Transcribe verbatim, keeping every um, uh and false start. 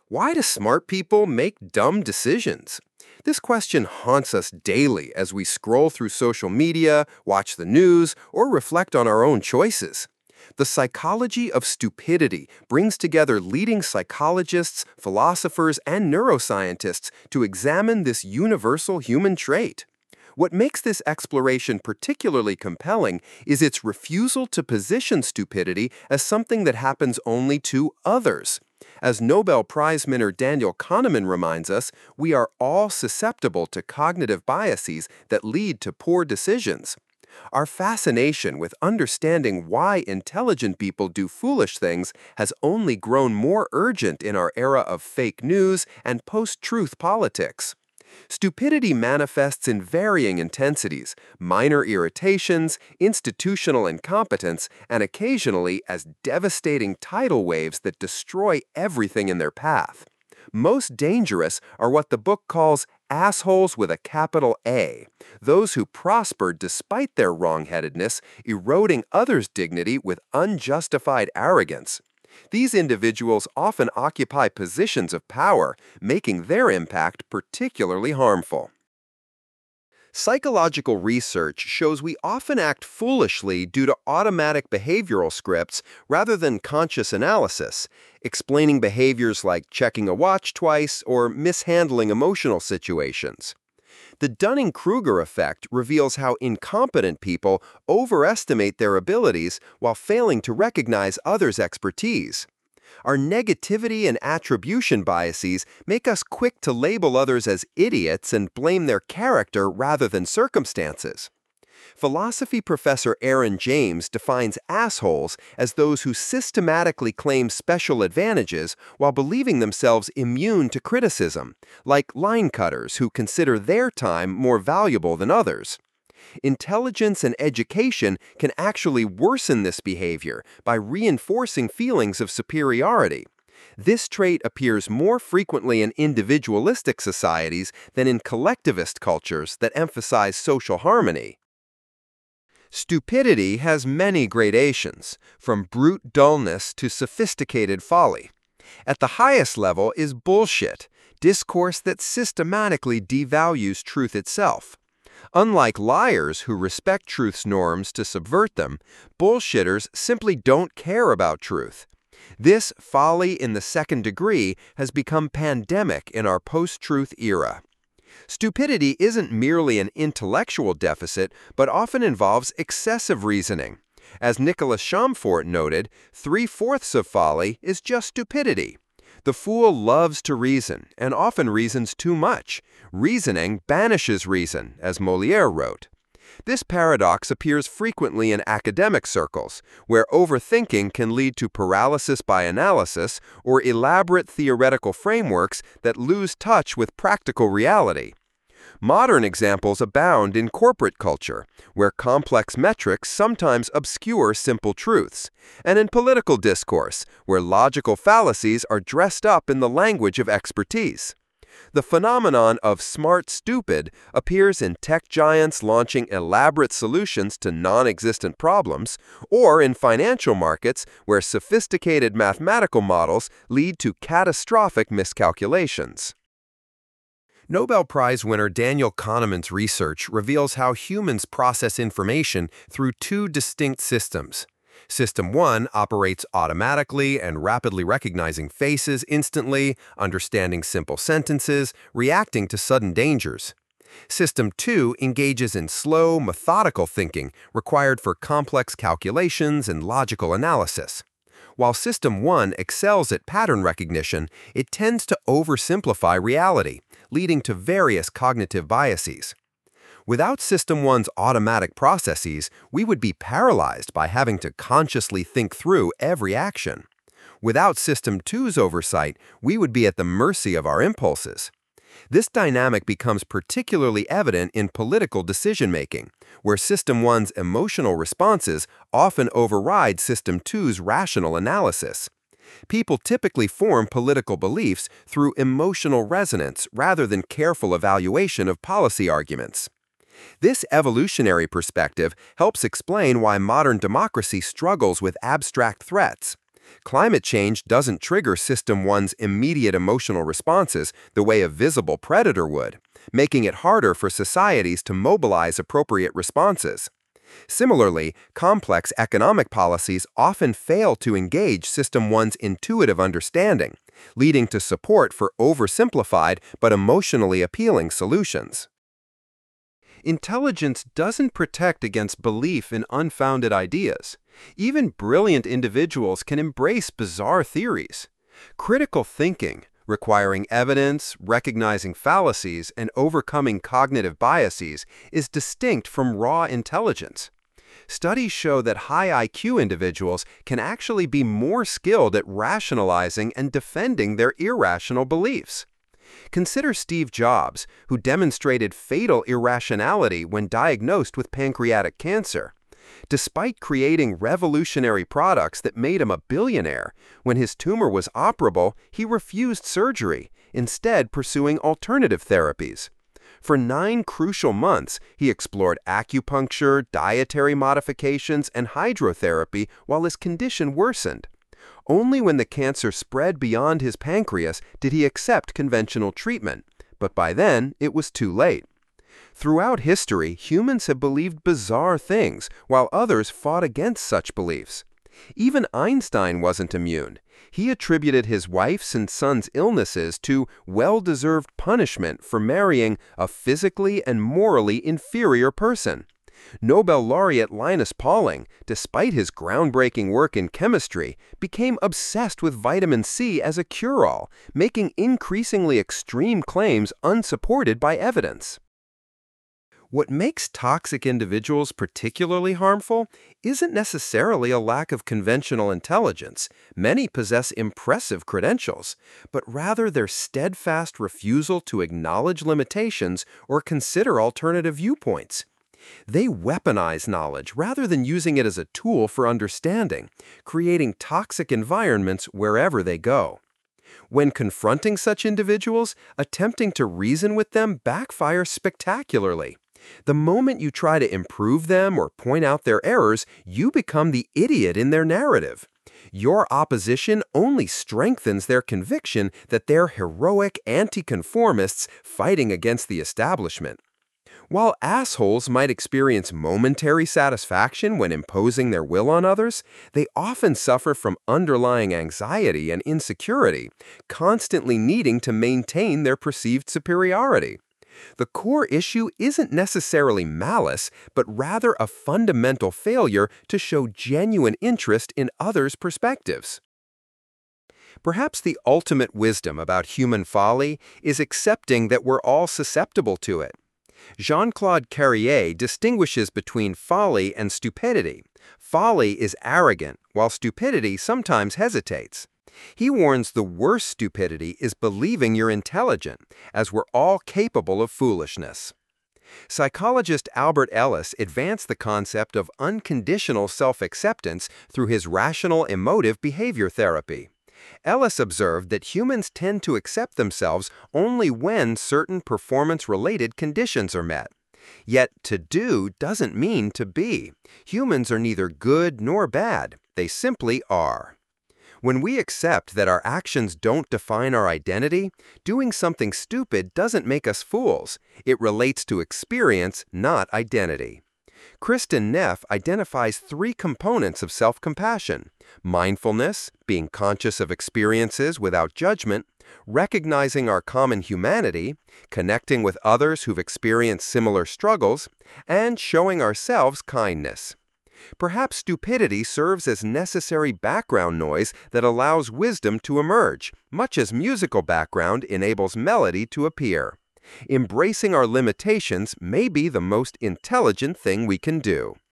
Why do smart people make dumb decisions? This question haunts us daily as we scroll through social media, watch the news, or reflect on our own choices. The psychology of stupidity brings together leading psychologists, philosophers, and neuroscientists to examine this universal human trait. What makes this exploration particularly compelling is its refusal to position stupidity as something that happens only to others. As Nobel Prize winner Daniel Kahneman reminds us, we are all susceptible to cognitive biases that lead to poor decisions. Our fascination with understanding why intelligent people do foolish things has only grown more urgent in our era of fake news and post-truth politics. Stupidity manifests in varying intensities, minor irritations, institutional incompetence, and occasionally as devastating tidal waves that destroy everything in their path. Most dangerous are what the book calls assholes with a capital A, those who prosper despite their wrongheadedness, eroding others' dignity with unjustified arrogance. These individuals often occupy positions of power, making their impact particularly harmful. Psychological research shows we often act foolishly due to automatic behavioral scripts rather than conscious analysis, explaining behaviors like checking a watch twice or mishandling emotional situations. The Dunning-Kruger effect reveals how incompetent people overestimate their abilities while failing to recognize others' expertise. Our negativity and attribution biases make us quick to label others as idiots and blame their character rather than circumstances. Philosophy professor Aaron James defines assholes as those who systematically claim special advantages while believing themselves immune to criticism, like line cutters who consider their time more valuable than others. Intelligence and education can actually worsen this behavior by reinforcing feelings of superiority. This trait appears more frequently in individualistic societies than in collectivist cultures that emphasize social harmony. Stupidity has many gradations, from brute dullness to sophisticated folly. At the highest level is bullshit, discourse that systematically devalues truth itself. Unlike liars who respect truth's norms to subvert them, bullshitters simply don't care about truth. This folly in the second degree has become pandemic in our post-truth era. Stupidity isn't merely an intellectual deficit, but often involves excessive reasoning. As Nicholas Chamfort noted, three-fourths of folly is just stupidity. The fool loves to reason, and often reasons too much. Reasoning banishes reason, as Molière wrote. This paradox appears frequently in academic circles, where overthinking can lead to paralysis by analysis or elaborate theoretical frameworks that lose touch with practical reality. Modern examples abound in corporate culture, where complex metrics sometimes obscure simple truths, and in political discourse, where logical fallacies are dressed up in the language of expertise. The phenomenon of smart stupid appears in tech giants launching elaborate solutions to non-existent problems, or in financial markets where sophisticated mathematical models lead to catastrophic miscalculations. Nobel Prize winner Daniel Kahneman's research reveals how humans process information through two distinct systems. System one operates automatically and rapidly recognizing faces instantly, understanding simple sentences, reacting to sudden dangers. System two engages in slow, methodical thinking required for complex calculations and logical analysis. While System one excels at pattern recognition, it tends to oversimplify reality, leading to various cognitive biases. Without System one's automatic processes, we would be paralyzed by having to consciously think through every action. Without System two's oversight, we would be at the mercy of our impulses. This dynamic becomes particularly evident in political decision-making, where System one's emotional responses often override System two's rational analysis. People typically form political beliefs through emotional resonance rather than careful evaluation of policy arguments. This evolutionary perspective helps explain why modern democracy struggles with abstract threats. Climate change doesn't trigger System one's immediate emotional responses the way a visible predator would, making it harder for societies to mobilize appropriate responses. Similarly, complex economic policies often fail to engage System one's intuitive understanding, leading to support for oversimplified but emotionally appealing solutions. Intelligence doesn't protect against belief in unfounded ideas. Even brilliant individuals can embrace bizarre theories. Critical thinking, requiring evidence, recognizing fallacies, and overcoming cognitive biases, is distinct from raw intelligence. Studies show that high I Q individuals can actually be more skilled at rationalizing and defending their irrational beliefs. Consider Steve Jobs, who demonstrated fatal irrationality when diagnosed with pancreatic cancer. Despite creating revolutionary products that made him a billionaire, when his tumor was operable, he refused surgery, instead pursuing alternative therapies. For nine crucial months, he explored acupuncture, dietary modifications, and hydrotherapy while his condition worsened. Only when the cancer spread beyond his pancreas did he accept conventional treatment, but by then it was too late. Throughout history, humans have believed bizarre things, while others fought against such beliefs. Even Einstein wasn't immune. He attributed his wife's and son's illnesses to well-deserved punishment for marrying a physically and morally inferior person. Nobel laureate Linus Pauling, despite his groundbreaking work in chemistry, became obsessed with vitamin C as a cure-all, making increasingly extreme claims unsupported by evidence. What makes toxic individuals particularly harmful isn't necessarily a lack of conventional intelligence. Many possess impressive credentials, but rather their steadfast refusal to acknowledge limitations or consider alternative viewpoints. They weaponize knowledge rather than using it as a tool for understanding, creating toxic environments wherever they go. When confronting such individuals, attempting to reason with them backfires spectacularly. The moment you try to improve them or point out their errors, you become the idiot in their narrative. Your opposition only strengthens their conviction that they're heroic anti-conformists fighting against the establishment. While assholes might experience momentary satisfaction when imposing their will on others, they often suffer from underlying anxiety and insecurity, constantly needing to maintain their perceived superiority. The core issue isn't necessarily malice, but rather a fundamental failure to show genuine interest in others' perspectives. Perhaps the ultimate wisdom about human folly is accepting that we're all susceptible to it. Jean-Claude Carrier distinguishes between folly and stupidity. Folly is arrogant, while stupidity sometimes hesitates. He warns the worst stupidity is believing you're intelligent, as we're all capable of foolishness. Psychologist Albert Ellis advanced the concept of unconditional self-acceptance through his rational emotive behavior therapy. Ellis observed that humans tend to accept themselves only when certain performance-related conditions are met. Yet, to do doesn't mean to be. Humans are neither good nor bad. They simply are. When we accept that our actions don't define our identity, doing something stupid doesn't make us fools. It relates to experience, not identity. Kristin Neff identifies three components of self-compassion: mindfulness, being conscious of experiences without judgment; recognizing our common humanity; connecting with others who've experienced similar struggles; and showing ourselves kindness. Perhaps stupidity serves as necessary background noise that allows wisdom to emerge, much as musical background enables melody to appear. Embracing our limitations may be the most intelligent thing we can do.